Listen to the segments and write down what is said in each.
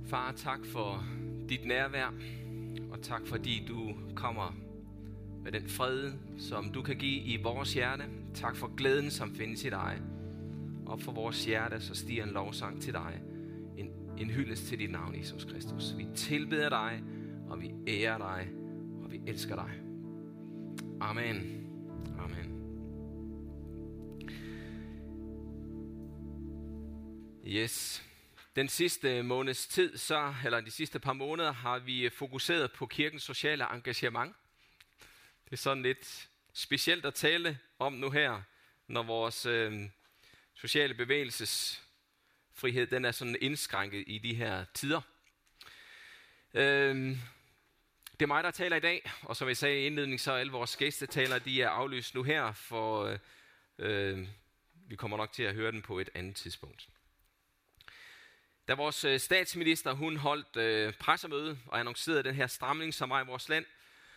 Far, tak for dit nærvær, og tak fordi du kommer med den fred, som du kan give i vores hjerte. Tak for glæden, som findes i dig. Og for vores hjerte, så stiger en lovsang til dig. En hyldest til dit navn, Jesus Kristus. Vi tilbeder dig, og vi ærer dig, og vi elsker dig. Amen. Amen. Yes. Den sidste måneds tid, de sidste par måneder, har vi fokuseret på kirkens sociale engagement. Det er sådan lidt specielt at tale om nu her, når vores sociale bevægelsesfrihed, den er sådan indskrænket i de her tider. Det er mig, der taler i dag, og som jeg sagde i indledningen, så er alle vores gæstetaler, de er aflyst nu her, for vi kommer nok til at høre den på et andet tidspunkt. Da vores statsminister, hun holdt pressemøde og annoncerede den her stramning, som er i vores land,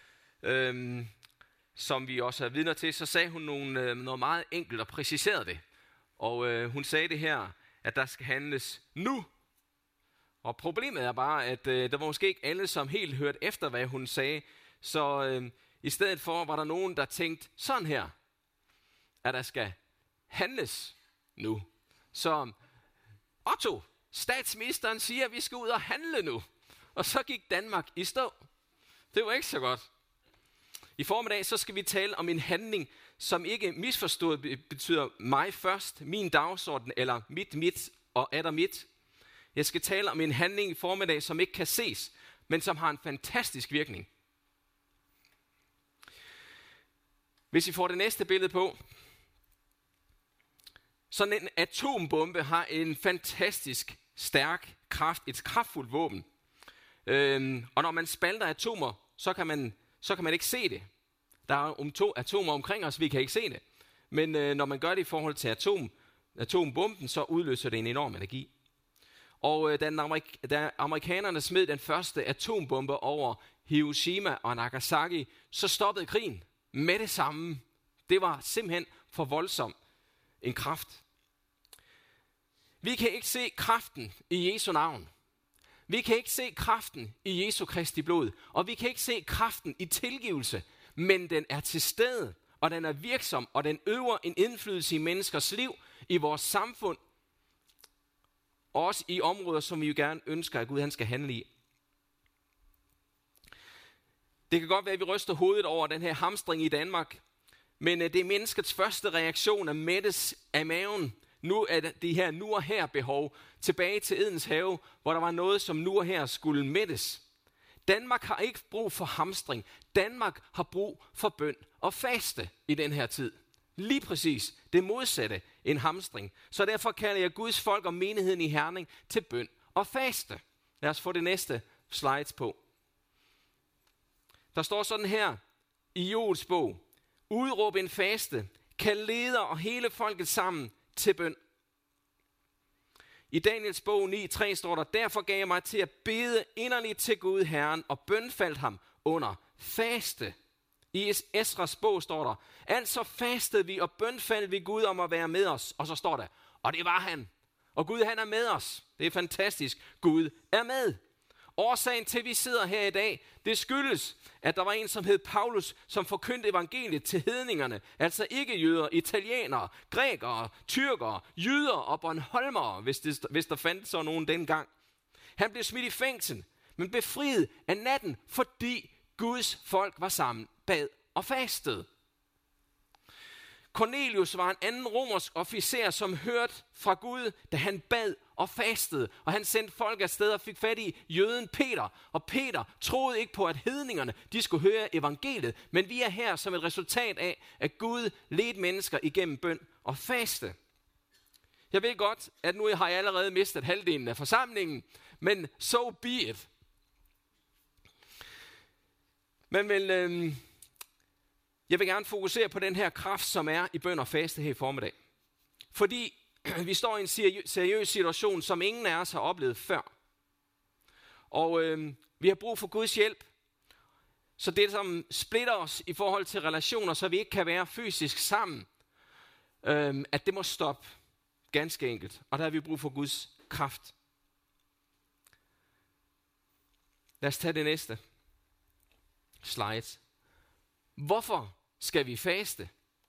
som vi også er vidner til, så sagde hun noget meget enkelt og præciserede det. Og hun sagde det her, at der skal handles nu. Og problemet er bare, at der var måske ikke alle, som helt hørte efter, hvad hun sagde. Så i stedet for var der nogen, der tænkte sådan her, at der skal handles nu. Så Otto, statsministeren siger, at vi skal ud og handle nu. Og så gik Danmark i stå. Det var ikke så godt. I formiddag så skal vi tale om en handling, som ikke misforstået betyder mig først, min dagsorden, eller mit og atter mit. Jeg skal tale om en handling i formiddag, som ikke kan ses, men som har en fantastisk virkning. Hvis I får det næste billede på. Sådan en atombombe har en fantastisk stærk kraft, et kraftfuldt våben. Og når man spalter atomer, så kan man ikke se det. Der er atomer omkring os, vi kan ikke se det. Men når man gør det i forhold til atombomben, så udløser det en enorm energi. Og da amerikanerne smed den første atombombe over Hiroshima og Nagasaki, så stoppede krigen med det samme. Det var simpelthen for voldsom en kraft. Vi kan ikke se kraften i Jesu navn. Vi kan ikke se kraften i Jesu Kristi blod. Og vi kan ikke se kraften i tilgivelse. Men den er til stede, og den er virksom, og den øver en indflydelse i menneskers liv, i vores samfund, og også i områder, som vi jo gerne ønsker, at Gud han skal handle i. Det kan godt være, at vi ryster hovedet over den her hamstring i Danmark, men det er menneskets første reaktion at mættes af maven. Nu er det her nu og her behov tilbage til Edens have, hvor der var noget, som nu og her skulle mættes. Danmark har ikke brug for hamstring. Danmark har brug for bøn og faste i den her tid. Lige præcis det modsatte en hamstring. Så derfor kalder jeg Guds folk og menigheden i Herning til bøn og faste. Lad os få det næste slides på. Der står sådan her i Joels bog. Udråb en faste, kald leder og hele folket sammen til bøn. I Daniels bog 9:3 står der, derfor gav jeg mig til at bede inderligt til Gud Herren og bønfaldt ham under faste. I Esras bog står der, altså fastede vi og bønfaldt vi Gud om at være med os. Og så står der, og det var han. Og Gud han er med os. Det er fantastisk. Gud er med. Årsagen til, at vi sidder her i dag, det skyldes, at der var en, som hed Paulus, som forkyndte evangeliet til hedningerne. Altså ikke jøder, italienere, grækere, tyrkere, jyder og bornholmere, hvis der fandt så nogen dengang. Han blev smidt i fængsel, men befriet af natten, fordi Guds folk var sammen, bad og fastede. Cornelius var en anden romersk officer, som hørte fra Gud, da han bad og fastede. Og han sendte folk afsted og fik fat i jøden Peter. Og Peter troede ikke på, at hedningerne de skulle høre evangeliet. Men vi er her som et resultat af, at Gud ledte mennesker igennem bøn og faste. Jeg ved godt, at nu har jeg allerede mistet halvdelen af forsamlingen. Men so be it. Men jeg vil gerne fokusere på den her kraft, som er i bøn og faste her i formiddag. Fordi vi står i en seriøs situation, som ingen af os har oplevet før. Og vi har brug for Guds hjælp. Så det, som splitter os i forhold til relationer, så vi ikke kan være fysisk sammen, at det må stoppe ganske enkelt. Og der har vi brug for Guds kraft. Lad os tage det næste slide. Hvorfor skal vi faste?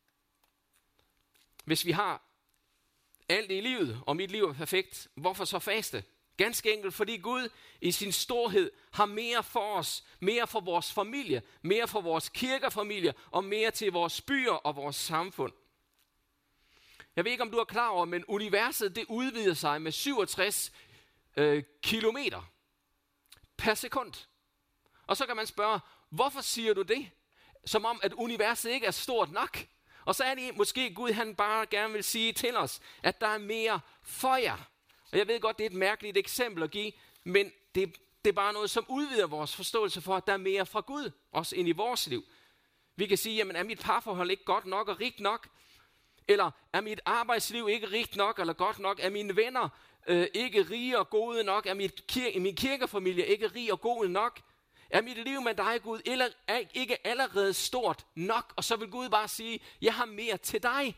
Hvis vi har alt i livet, og mit liv er perfekt, hvorfor så faste? Ganske enkelt, fordi Gud i sin storhed har mere for os, mere for vores familie, mere for vores kirkefamilie, og mere til vores byer og vores samfund. Jeg ved ikke, om du er klar over, men universet det udvider sig med 67 kilometer per sekund. Og så kan man spørge, hvorfor siger du det? Som om, at universet ikke er stort nok. Og så er det måske Gud, han bare gerne vil sige til os, at der er mere for jer. Og jeg ved godt, det er et mærkeligt eksempel at give, men det er bare noget, som udvider vores forståelse for, at der er mere fra Gud, også ind i vores liv. Vi kan sige, jamen er mit parforhold ikke godt nok og rigt nok? Eller er mit arbejdsliv ikke rigt nok eller godt nok? Er mine venner ikke rige og gode nok? Er min kirkefamilie ikke rig og god nok? Er mit liv med dig, Gud, eller er ikke allerede stort nok? Og så vil Gud bare sige, jeg har mere til dig.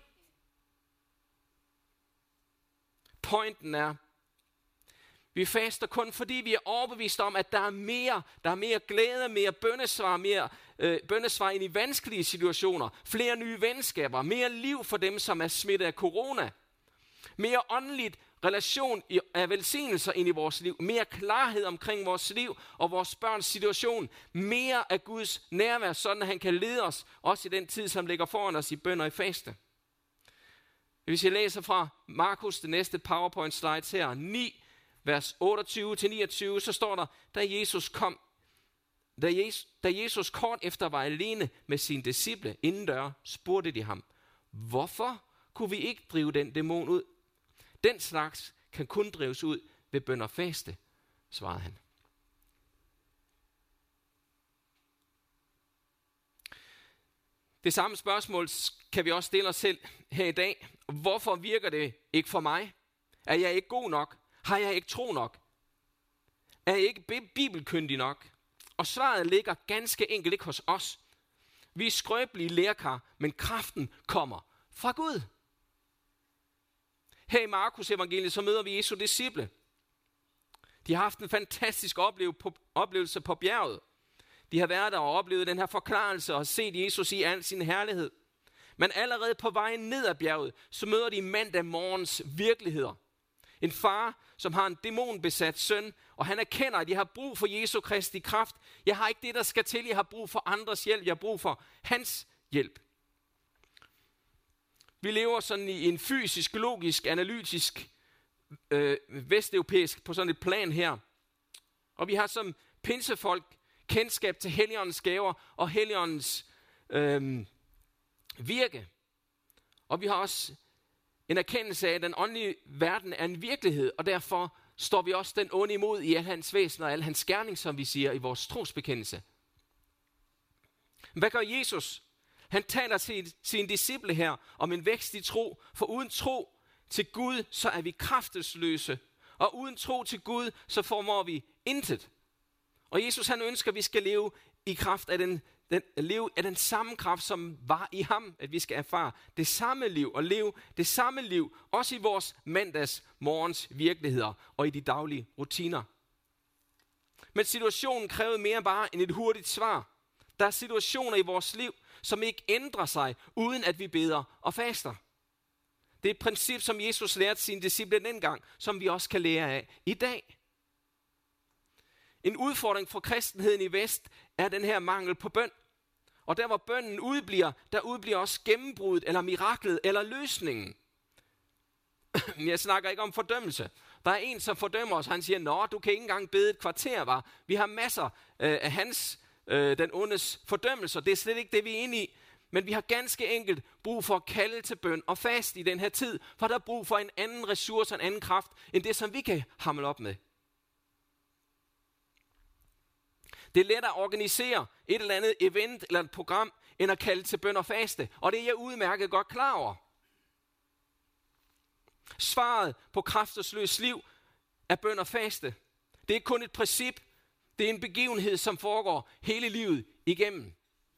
Pointen er, vi faster kun fordi vi er overbevist om, at der er mere glæde, mere bønnesvar ind i vanskelige situationer, flere nye venskaber, mere liv for dem, som er smittet af corona, mere åndeligt relation af velsignelser ind i vores liv, mere klarhed omkring vores liv og vores børns situation, mere af Guds nærvær, sådan at han kan lede os, også i den tid, som ligger foran os i bøn og i faste. Hvis jeg læser fra Markus, det næste PowerPoint slides her, 9, vers 28-29, så står der, da Jesus kort efter var alene med sine disciple indendør, spurgte de ham, hvorfor kunne vi ikke drive den dæmon ud? Den slags kan kun drives ud ved bøn og faste, svarede han. Det samme spørgsmål kan vi også stille os selv her i dag. Hvorfor virker det ikke for mig? Er jeg ikke god nok? Har jeg ikke tro nok? Er jeg ikke bibelkyndig nok? Og svaret ligger ganske enkelt ikke hos os. Vi er skrøbelige lærkar, men kraften kommer fra Gud. Her i Markus evangeliet, så møder vi Jesu disciple. De har haft en fantastisk oplevelse på bjerget. De har været der og oplevet den her forklarelse og set Jesus i al sin herlighed. Men allerede på vejen ned ad bjerget, så møder de mandag morgens virkeligheder. En far, som har en dæmonbesat søn, og han erkender, at jeg har brug for Jesu Kristi kraft. Jeg har ikke det, der skal til. Jeg har brug for andres hjælp. Jeg har brug for hans hjælp. Vi lever sådan i en fysisk, logisk, analytisk, vesteuropæisk på sådan et plan her. Og vi har som pinsefolk kendskab til Helligåndens gaver og Helligåndens virke. Og vi har også en erkendelse af, at den åndelige verden er en virkelighed, og derfor står vi også den onde imod i al hans væsen og al hans gerning, som vi siger i vores trosbekendelse. Hvad gør Jesus? Han taler til sine disciple her om en vækst i tro, for uden tro til Gud, så er vi kraftesløse, og uden tro til Gud, så formår vi intet. Og Jesus han ønsker, at vi skal leve i kraft af den samme kraft, som var i ham, at vi skal erfare det samme liv og leve det samme liv, også i vores mandags morgens virkeligheder og i de daglige rutiner. Men situationen krævede mere bare end et hurtigt svar. Der er situationer i vores liv, som ikke ændrer sig, uden at vi beder og faster. Det er et princip, som Jesus lærte sine disciple dengang, som vi også kan lære af i dag. En udfordring for kristenheden i vest er den her mangel på bøn. Og der hvor bønnen udbliver, der udbliver også gennembruddet, eller miraklet, eller løsningen. Jeg snakker ikke om fordømmelse. Der er en, som fordømmer os, han siger, nå, du kan ikke engang bede et kvarter, var. Vi har masser af den ondes fordømmelser. Det er slet ikke det, vi er inde i. Men vi har ganske enkelt brug for at kalde til bøn og fast i den her tid, for der er brug for en anden ressource, en anden kraft, end det, som vi kan hamle op med. Det er let at organisere et eller andet event eller et program, end at kalde til bøn og faste. Og det er jeg udmærket godt klar over. Svaret på kraftesløst liv er bøn og faste. Det er ikke kun et princip, det er en begivenhed, som foregår hele livet igennem.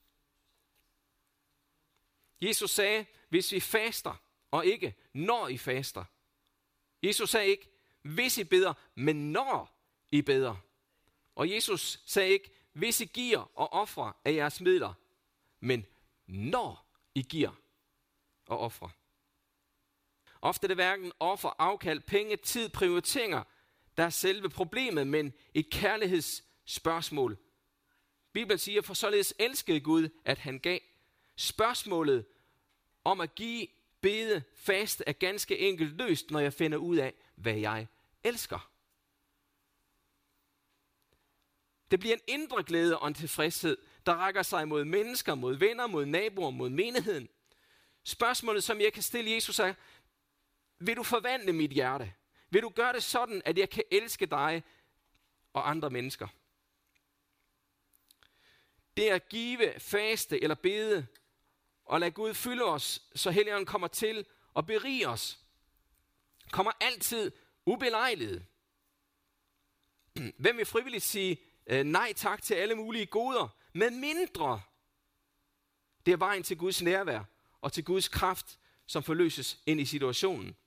Jesus sagde, hvis vi faster, og ikke når I faster. Jesus sagde ikke, hvis I beder, men når I beder. Og Jesus sagde ikke, hvis I giver og offrer af jeres midler, men når I giver og offrer. Ofte er det hverken offer, afkald, penge, tid, prioriteringer, der er selve problemet, men et kærlighedsspørgsmål. Bibelen siger, for således elskede Gud, at han gav. Spørgsmålet om at give, bede, faste er ganske enkelt løst, når jeg finder ud af, hvad jeg elsker. Det bliver en indre glæde og en tilfredshed, der rækker sig mod mennesker, mod venner, mod naboer, mod menigheden. Spørgsmålet, som jeg kan stille Jesus, er, vil du forvandle mit hjerte? Vil du gøre det sådan, at jeg kan elske dig og andre mennesker? Det at give, faste eller bede og lade Gud fylde os, så Helligånden kommer til at berige os, kommer altid ubelejligt. Hvem vil frivilligt sige nej tak til alle mulige goder, med mindre det er vejen til Guds nærvær og til Guds kraft, som forløses ind i situationen.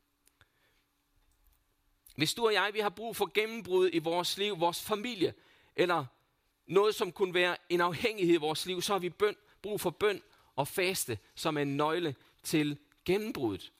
Hvis du og jeg, vi har brug for gennembrud i vores liv, vores familie, eller noget, som kunne være en afhængighed i vores liv, så har vi brug for bøn og faste, som er en nøgle til gennembruddet.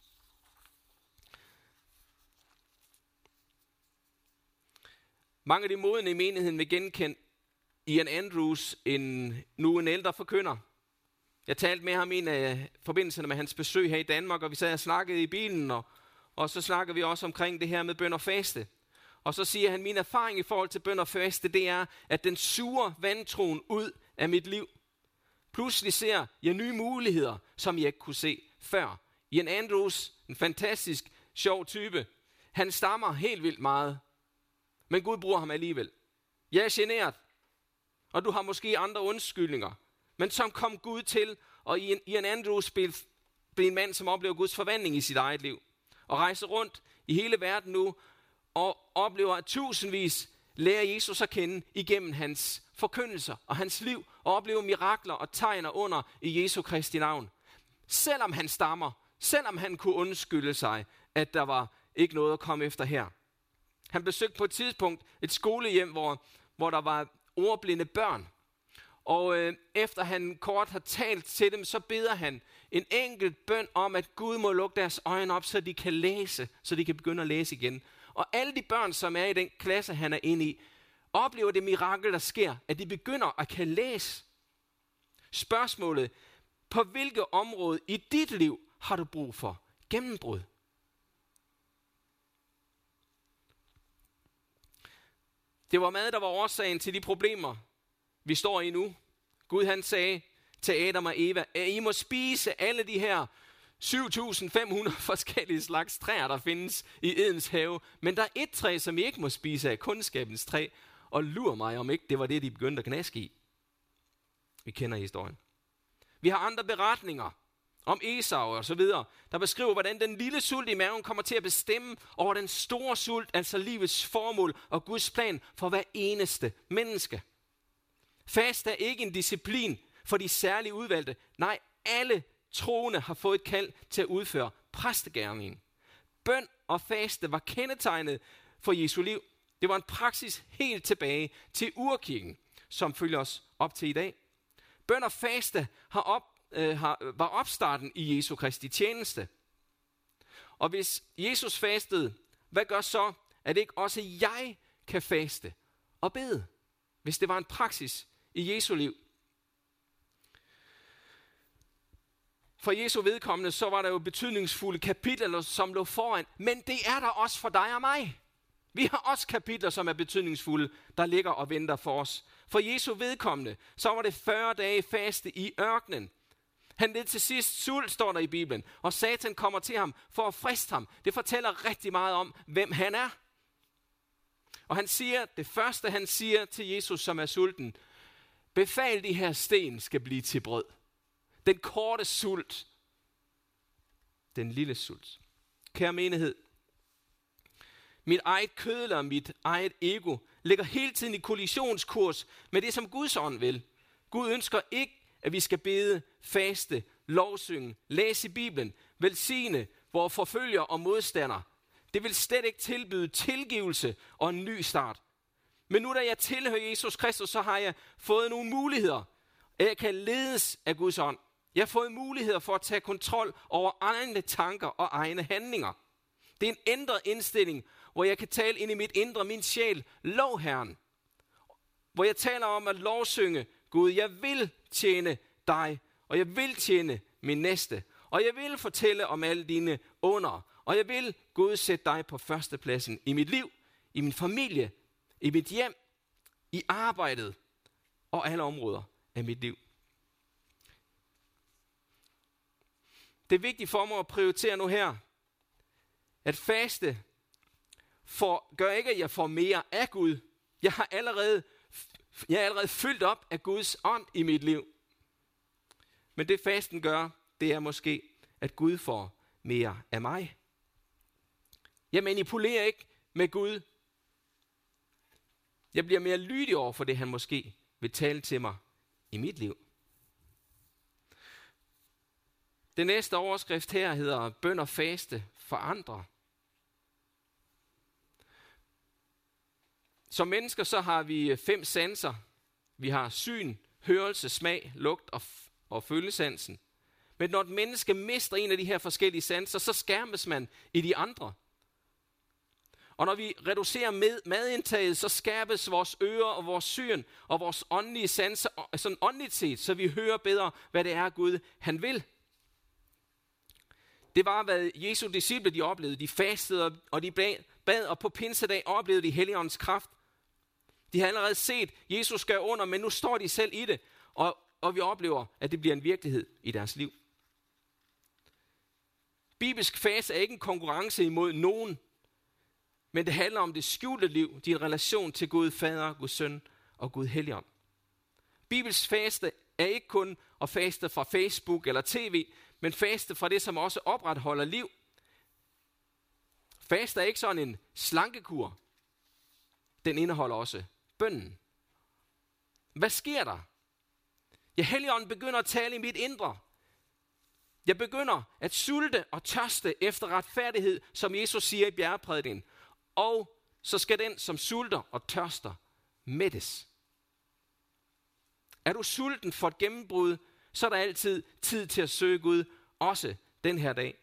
Mange af de modne i menigheden vil genkende Ian Andrews, en ældre forkynder. Jeg talte med ham i forbindelse med hans besøg her i Danmark, og vi sad og snakkede i bilen, og så snakkede vi også omkring det her med bøn og faste. Og så siger han, min erfaring i forhold til bøn og faste, det er, at den suger vantroen ud af mit liv. Pludselig ser jeg nye muligheder, som jeg ikke kunne se før. Ian Andrews, en fantastisk, sjov type, han stammer helt vildt meget. Men Gud bruger ham alligevel. Jeg er generet, og du har måske andre undskyldninger. Men som kom Gud til, og Ian Andrews blev en mand, som oplever Guds forvandling i sit eget liv. Og rejser rundt i hele verden nu, og oplever, at tusindvis lærer Jesus at kende igennem hans forkyndelser og hans liv, og oplever mirakler og tegner under i Jesu Kristi navn. Selvom han stammer, selvom han kunne undskylde sig, at der var ikke noget at komme efter her. Han besøgte på et tidspunkt et skolehjem, hvor der var ordblinde børn. Og efter han kort har talt til dem, så beder han en enkelt bøn om, at Gud må lukke deres øjne op, så de kan læse, så de kan begynde at læse igen. Og alle de børn, som er i den klasse, han er inde i, oplever det mirakel, der sker, at de begynder at kan læse. Spørgsmålet, på hvilket område i dit liv har du brug for gennembrud? Det var mad, der var årsagen til de problemer, vi står i nu. Gud han sagde til Adam og Eva, at I må spise alle de her 7.500 forskellige slags træer, der findes i Edens have. Men der er et træ, som I ikke må spise af, kundskabens træ. Og lur mig, om ikke det var det, de begyndte at knaske i. Vi kender historien. Vi har andre beretninger om Esau og så videre, der beskriver, hvordan den lille sult i maven kommer til at bestemme over den store sult, altså livets formål og Guds plan for hver eneste menneske. Fast er ikke en disciplin for de særligt udvalgte. Nej, alle troende har fået et kald til at udføre præstegerningen. Bøn og faste var kendetegnet for Jesu liv. Det var en praksis helt tilbage til urkirken, som følger os op til i dag. Bøn og faste var opstarten i Jesu Kristi tjeneste. Og hvis Jesus fastede, hvad gør så, at ikke også jeg kan faste og bede, hvis det var en praksis i Jesu liv? For Jesu vedkommende, så var der jo betydningsfulde kapitler, som lå foran, men det er der også for dig og mig. Vi har også kapitler, som er betydningsfulde, der ligger og venter for os. For Jesu vedkommende, så var det 40 dage faste i ørkenen. Han led til sidst sult, står der i Bibelen, og Satan kommer til ham for at friste ham. Det fortæller rigtig meget om, hvem han er. Og han siger, det første han siger til Jesus, som er sulten, befal de her sten skal blive til brød. Den korte sult, den lille sult. Kære menighed, mit eget kød eller mit eget ego ligger hele tiden i kollisionskurs med det, som Guds ånd vil. Gud ønsker ikke, at vi skal bede, faste, lovsynge, læse i Bibelen, velsigne vores forfølger og modstandere. Det vil slet ikke tilbyde tilgivelse og en ny start. Men nu da jeg tilhører Jesus Kristus, så har jeg fået nogle muligheder. Jeg kan ledes af Guds ånd. Jeg har fået muligheder for at tage kontrol over egne tanker og egne handlinger. Det er en ændret indstilling, hvor jeg kan tale ind i mit indre, min sjæl, lov Herren. Hvor jeg taler om at lovsynge, Gud, jeg vil tjene dig, og jeg vil tjene min næste. Og jeg vil fortælle om alle dine under. Og jeg vil, Gud, sætte dig på førstepladsen i mit liv, i min familie, i mit hjem, i arbejdet og alle områder af mit liv. Det er vigtigt for mig at prioritere nu her, at faste gør ikke, at jeg får mere af Gud. Jeg er allerede fyldt op af Guds ånd i mit liv. Men det fasten gør, det er måske, at Gud får mere af mig. Jeg manipulerer ikke med Gud. Jeg bliver mere lydig over for det, han måske vil tale til mig i mit liv. Den næste overskrift her hedder bøn og faste for andre. Som mennesker så har vi 5 sanser. Vi har syn, hørelse, smag, lugt og følesansen. Men når et menneske mister en af de her forskellige sanser, så skærmes man i de andre. Og når vi reducerer madindtaget, så skærpes vores ører og vores syn og vores åndelige sanser, sådan åndeligt set, så vi hører bedre, hvad det er Gud, han vil. Det var, hvad Jesu disciple de oplevede. De fastede, og de bad, og på pinsedag oplevede de Helligåndens kraft. De har allerede set Jesus gøre under, men nu står de selv i det, og vi oplever, at det bliver en virkelighed i deres liv. Bibelsk faste er ikke en konkurrence imod nogen, men det handler om det skjulte liv, din relation til Gud Fader, Gud Søn og Gud Helligånd. Bibelsk faste er ikke kun at faste fra Facebook eller tv, men faste fra det, som også opretholder liv. Faste er ikke sådan en slankekur. Den indeholder også bønnen. Hvad sker der? Ja, Helligånden begynder at tale i mit indre. Jeg begynder at sulte og tørste efter retfærdighed, som Jesus siger i bjergprædikenen. Og så skal den, som sulter og tørster, mættes. Er du sulten for et gennembrud, så er der altid tid til at søge Gud, også den her dag.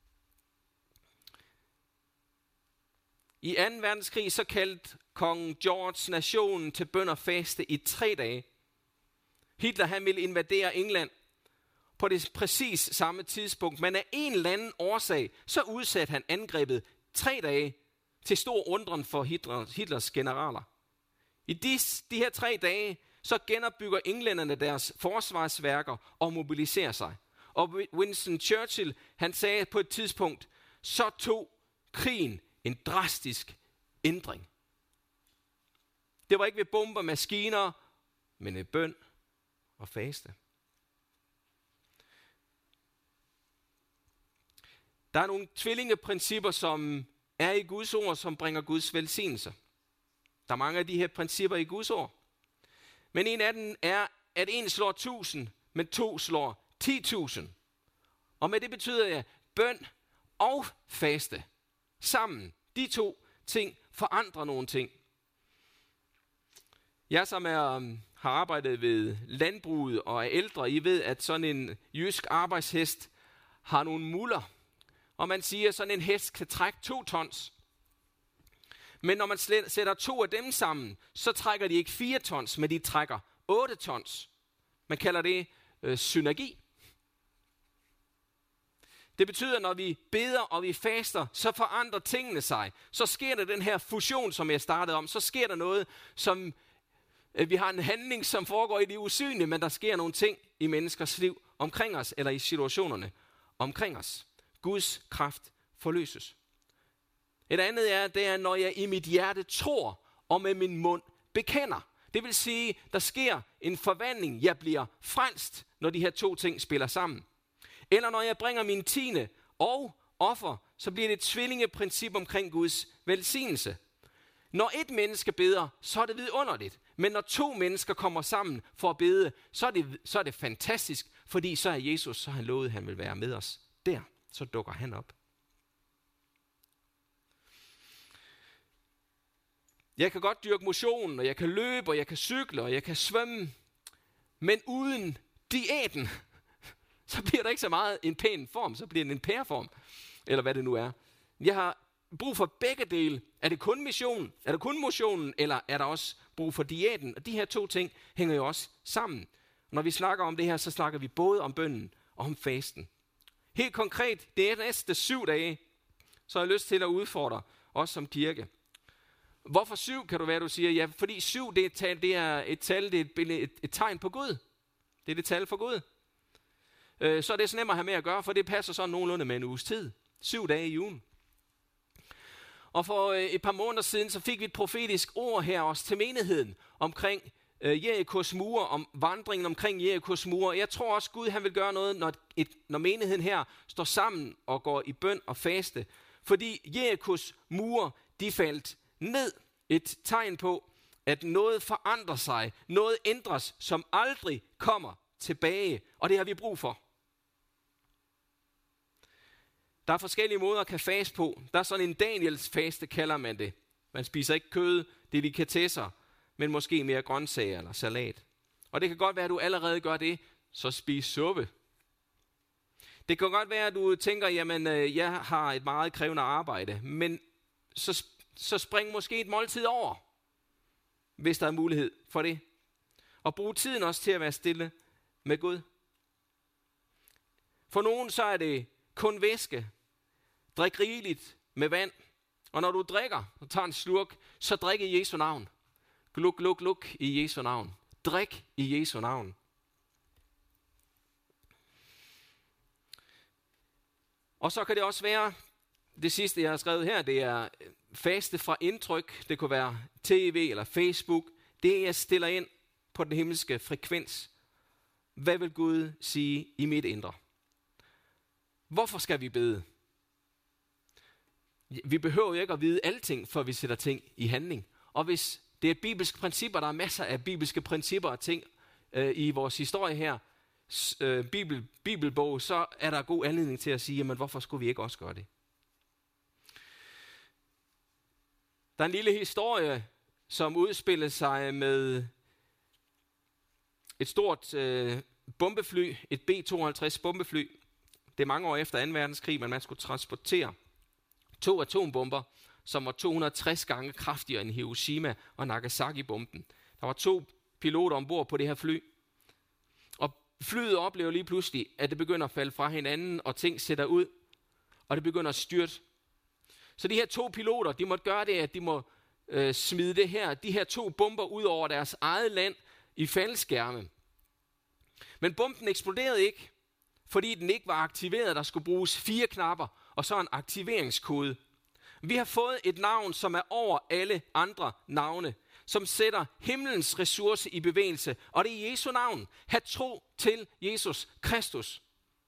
I 2. verdenskrig så kaldte kong George nationen til bøn og faste i 3 dage. Hitler han ville invadere England på det præcis samme tidspunkt, men af en eller anden årsag, så udsatte han angrebet 3 dage til stor undren for Hitlers generaler. I de her 3 dage, så genopbygger englænderne deres forsvarsværker og mobiliserer sig. Og Winston Churchill, han sagde på et tidspunkt, så tog krigen en drastisk ændring. Det var ikke ved bomber, maskiner, men ved bøn og faste. Der er nogle tvillingeprincipper, som er i Guds ord, som bringer Guds velsignelse. Der er mange af de her principper i Guds ord. Men en af dem er, at 1 slår 1000, men 2 slår 10.000. Og med det betyder jeg bøn og faste sammen. De 2 ting forandrer nogle ting. Jeg som har arbejdet ved landbruget og er ældre, I ved, at sådan en jysk arbejdshest har nogle muller. Og man siger, at sådan en hest kan trække 2 tons. Men når man sætter 2 af dem sammen, så trækker de ikke 4 tons, men de trækker 8 tons. Man kalder det synergi. Det betyder, at når vi beder og vi faster, så forandrer tingene sig. Så sker der den her fusion, som jeg startede om. Så sker der noget, som vi har en handling, som foregår i det usynlige, men der sker nogle ting i menneskers liv omkring os, eller i situationerne omkring os. Guds kraft forløses. Et andet det er, når jeg i mit hjerte tror, og med min mund bekender. Det vil sige, der sker en forvandling. Jeg bliver frelst, når de her 2 ting spiller sammen. Eller når jeg bringer min tiende og offer, så bliver det et tvillingeprincip omkring Guds velsignelse. Når et menneske beder, så er det vidunderligt. Men når 2 mennesker kommer sammen for at bede, så er det fantastisk, fordi så er Jesus, så han lovet, at han vil være med os. Der, så dukker han op. Jeg kan godt dyrke motion, og jeg kan løbe, og jeg kan cykle, og jeg kan svømme. Men uden diæten, så bliver der ikke så meget en pæn form, så bliver det en pæreform, eller hvad det nu er. Jeg har brug for begge dele. Er det kun mission? Er det kun motionen, eller er der også brug for diæten? Og de her to ting hænger jo også sammen. Når vi snakker om det her, så snakker vi både om bønnen og om fasten. Helt konkret, det er næste 7 dage, så har jeg lyst til at udfordre os som kirke. Hvorfor 7, kan du være, du siger? Ja, fordi 7, det er et tal, det er et tegn på Gud. Det er det tal for Gud. Så er det så nemt at have med at gøre, for det passer sådan nogenlunde med en uges tid. 7 dage i ugen. Og for et par måneder siden, så fik vi et profetisk ord her også til menigheden omkring Jerikos mure, om vandringen omkring Jerikos mure. Jeg tror også, Gud han vil gøre noget, når menigheden her står sammen og går i bøn og faste. Fordi Jerikos mure, de faldt ned. Et tegn på, at noget forandrer sig. Noget ændres, som aldrig kommer tilbage. Og det har vi brug for. Der er forskellige måder at kan faste på. Der er sådan en Daniels faste, kalder man det. Man spiser ikke kød, delikatesser, men måske mere grøntsager eller salat. Og det kan godt være, at du allerede gør det, så spis suppe. Det kan godt være, at du tænker, jamen jeg har et meget krævende arbejde, men så spring måske et måltid over, hvis der er mulighed for det. Og brug tiden også til at være stille med Gud. For nogen så er det kun væske. Drik rigeligt med vand. Og når du drikker og tager en slurk, så drik i Jesu navn. Gluk, gluk, gluk i Jesu navn. Drik i Jesu navn. Og så kan det også være, det sidste jeg har skrevet her, det er faste fra indtryk. Det kunne være tv eller Facebook. Det jeg stiller ind på den himmelske frekvens. Hvad vil Gud sige i mit indre? Hvorfor skal vi bede? Vi behøver jo ikke at vide alting, før vi sætter ting i handling. Og hvis det er bibelske principper, der er masser af bibelske principper og ting i vores historie her, bibelbog, så er der god anledning til at sige, jamen hvorfor skulle vi ikke også gøre det? Der er en lille historie, som udspiller sig med et stort bombefly, et B-52 bombefly. Det er mange år efter 2. verdenskrig, men man skulle transportere 2 atombomber, som var 260 gange kraftigere end Hiroshima og Nagasaki-bomben. Der var 2 piloter ombord på det her fly. Og flyet oplever lige pludselig, at det begynder at falde fra hinanden, og ting sætter ud, og det begynder at styrte. Så de her 2 piloter, de måtte gøre det, at de må smide de her 2 bomber ud over deres eget land i faldskærme. Men bomben eksploderede ikke, fordi den ikke var aktiveret. Der skulle bruges 4 knapper, og så en aktiveringskode. Vi har fået et navn, som er over alle andre navne, som sætter himlens ressource i bevægelse, og det er Jesu navn. Ha' tro til Jesus Kristus.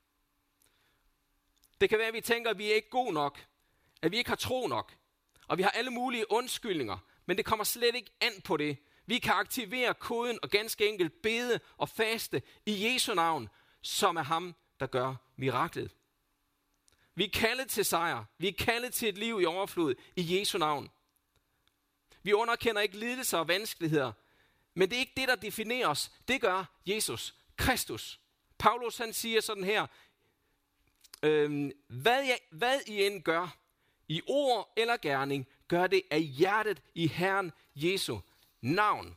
Det kan være, at vi tænker, at vi er ikke gode nok, at vi ikke har tro nok, og vi har alle mulige undskyldninger, men det kommer slet ikke an på det. Vi kan aktivere koden og ganske enkelt bede og faste i Jesu navn, som er ham, der gør miraklet. Vi er kaldet til sejr. Vi er kaldet til et liv i overflod i Jesu navn. Vi underkender ikke lidelser og vanskeligheder, men det er ikke det, der definerer os. Det gør Jesus Kristus. Paulus han siger sådan her, hvad I end gør, i ord eller gerning, gør det af hjertet i Herren Jesu navn.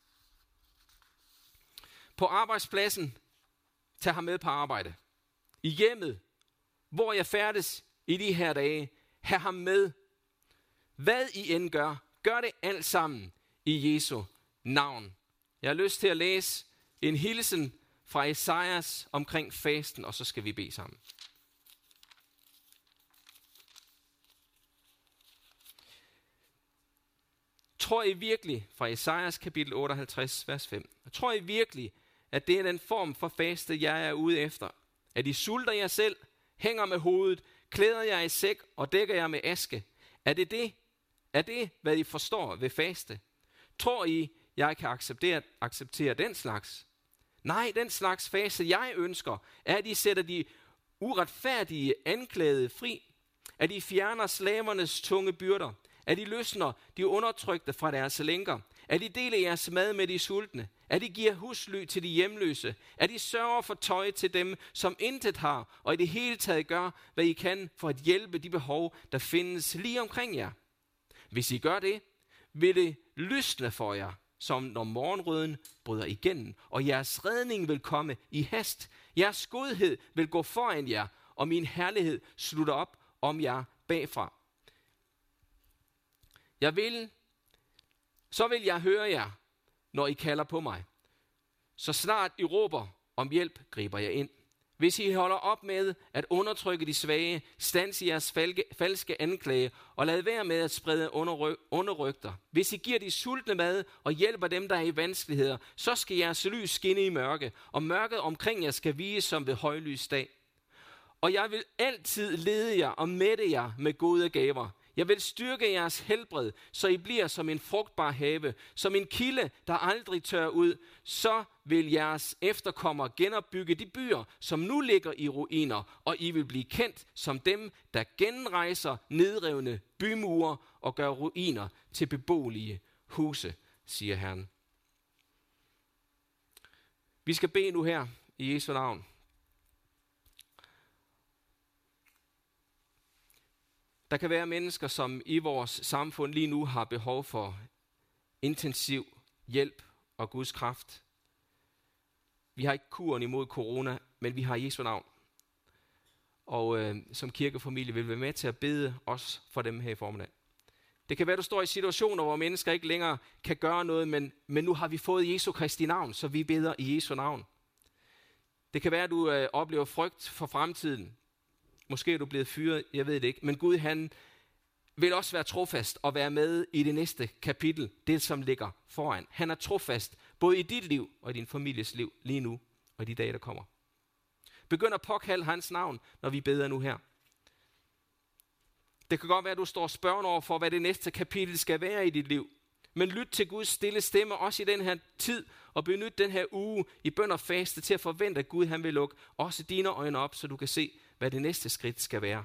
På arbejdspladsen, tag ham med på arbejde. I hjemmet, hvor jeg færdes i de her dage, have ham med. Hvad I end gør, gør det alt sammen i Jesu navn. Jeg har lyst til at læse en hilsen fra Esajas omkring fasten, og så skal vi bede sammen. Tror I virkelig, fra Esajas kapitel 58, vers 5, tror I virkelig, at det er den form for faste, jeg er ude efter? At I sulter jer selv, hænger med hovedet, klæder jer i sæk og dækker jer med aske? Er det, hvad I forstår ved faste? Tror I, jeg kan acceptere den slags? Nej, den slags faste, jeg ønsker, er, at I sætter de uretfærdige anklagede fri, at I fjerner slavernes tunge byrder, At I løsner de undertrykte fra deres lænker. At I deler jeres mad med de sultne. At I giver husly til de hjemløse. At I sørger for tøj til dem, som intet har. Og i det hele taget gør, hvad I kan for at hjælpe de behov, der findes lige omkring jer. Hvis I gør det, vil det lysne for jer, som når morgenrøden bryder igennem, og jeres redning vil komme i hast. Jeres godhed vil gå foran jer, og min herlighed slutter op om jer bagfra. Så vil jeg høre jer, når I kalder på mig. Så snart I råber om hjælp, griber jeg ind. Hvis I holder op med at undertrykke de svage, stands jeres falske anklage, og lad være med at sprede underrygter. Hvis I giver de sultne mad og hjælper dem, der er i vanskeligheder, så skal jeres lys skinne i mørke, og mørket omkring jer skal vise som ved højlys dag. Og jeg vil altid lede jer og mætte jer med gode gaver. Jeg vil styrke jeres helbred, så I bliver som en frugtbar have, som en kilde, der aldrig tør ud. Så vil jeres efterkommere genopbygge de byer, som nu ligger i ruiner, og I vil blive kendt som dem, der genrejser nedrevne bymure og gør ruiner til beboelige huse, siger Herren. Vi skal bede nu her i Jesu navn. Der kan være mennesker, som i vores samfund lige nu har behov for intensiv hjælp og Guds kraft. Vi har ikke kuren imod corona, men vi har Jesu navn. Og som kirkefamilie vil vi være med til at bede os for dem her i formiddag. Det kan være, at du står i situationer, hvor mennesker ikke længere kan gøre noget, men nu har vi fået Jesu Kristi navn, så vi beder i Jesu navn. Det kan være, at du oplever frygt for fremtiden. Måske er du blevet fyret, jeg ved det ikke. Men Gud, han vil også være trofast og være med i det næste kapitel, det som ligger foran. Han er trofast både i dit liv og i din families liv lige nu og i de dage, der kommer. Begynd at påkalde hans navn, når vi beder nu her. Det kan godt være, at du står spørgende over for, hvad det næste kapitel skal være i dit liv. Men lyt til Guds stille stemme også i den her tid, og benyt den her uge i bøn og faste til at forvente, at Gud han vil lukke også dine øjne op, så du kan se, hvad det næste skridt skal være.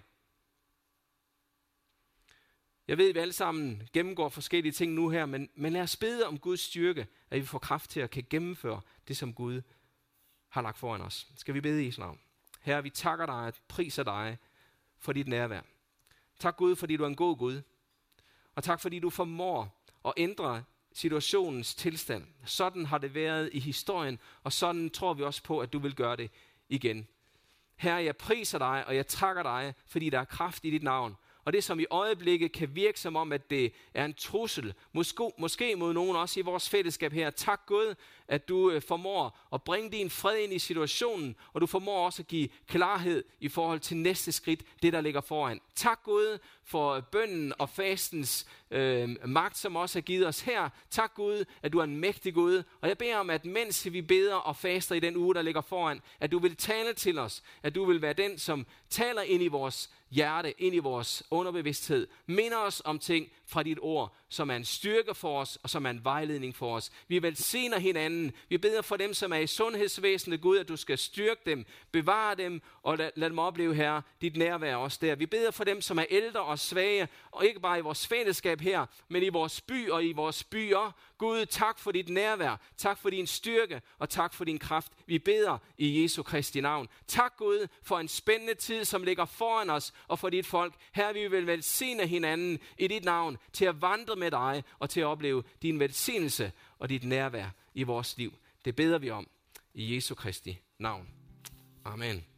Jeg ved, at vi alle sammen gennemgår forskellige ting nu her, men lad os bede om Guds styrke, at vi får kraft til at kan gennemføre det, som Gud har lagt foran os. Skal vi bede i Jesu navn? Herre, vi takker dig og priser dig for dit nærvær. Tak Gud, fordi du er en god Gud. Og tak fordi du formår at ændre situationens tilstand. Sådan har det været i historien, og sådan tror vi også på, at du vil gøre det igen. Herre, jeg priser dig, og jeg takker dig, fordi der er kraft i dit navn. Og det, som i øjeblikket kan virke som om, at det er en trussel, måske mod nogen også i vores fællesskab her. Tak Gud, at du formår at bringe din fred ind i situationen, og du formår også at give klarhed i forhold til næste skridt, det der ligger foran. Tak Gud for bønnen og fastens magt, som også har givet os her. Tak Gud, at du er en mægtig Gud, og jeg beder om, at mens vi beder og faster i den uge, der ligger foran, at du vil tale til os, at du vil være den, som taler ind i vores hjerte, ind i vores underbevidsthed, minder os om ting fra dit ord, som er en styrke for os, og som er en vejledning for os. Vi velsigner hinanden. Vi beder for dem, som er i sundhedsvæsenet, Gud, at du skal styrke dem, bevare dem, og lad dem opleve, Herre, dit nærvær også der. Vi beder for dem, som er ældre og svage, og ikke bare i vores fællesskab her, men i vores by og i vores byer. Gud, tak for dit nærvær, tak for din styrke, og tak for din kraft. Vi beder i Jesu Kristi navn. Tak Gud for en spændende tid, som ligger foran os og for dit folk. Herre, vi vil velsigne hinanden i dit navn til at vandre med dig og til at opleve din velsignelse og dit nærvær i vores liv. Det beder vi om i Jesu Kristi navn. Amen.